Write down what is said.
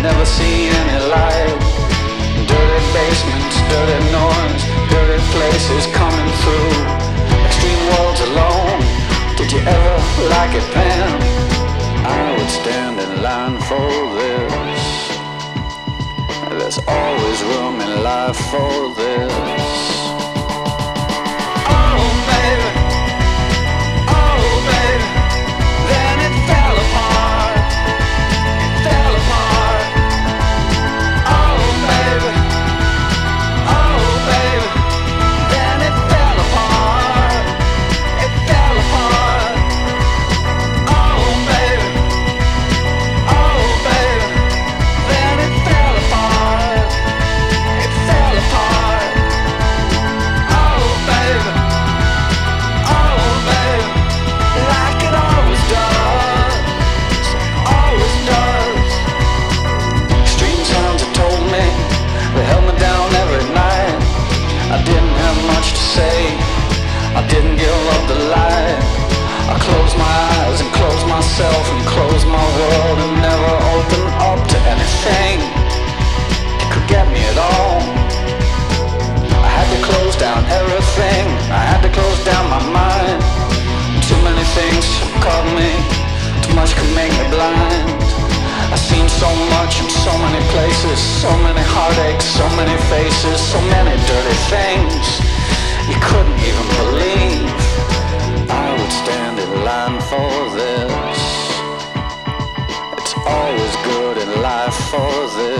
never see any light. Dirty basements, dirty noise, dirty places coming through. Extreme worlds alone. Did you ever like it, Pam? I would stand in line for this. There's always room in life for this. Oh baby, oh baby, then it fell apart. It fell apart. Oh baby, oh baby, then it fell apart. It fell apart. Oh baby, oh baby, then it fell apart. It fell apart. Oh baby, oh baby, like it always does, always does. Stream sounds have told me, they held me down every night. I didn't have much to say, I didn't give up the light. I closed my eyes and closed myself and closed my world and never opened up to anything that could get me at all. I had to close down everything, I had to close down my mind. Too many things caught me, too much could make me blind. I've seen so much in so many places, so many heartaches, so many faces, so many dirty things you couldn't even believe. I would stand in line for this. It's always good in life for this.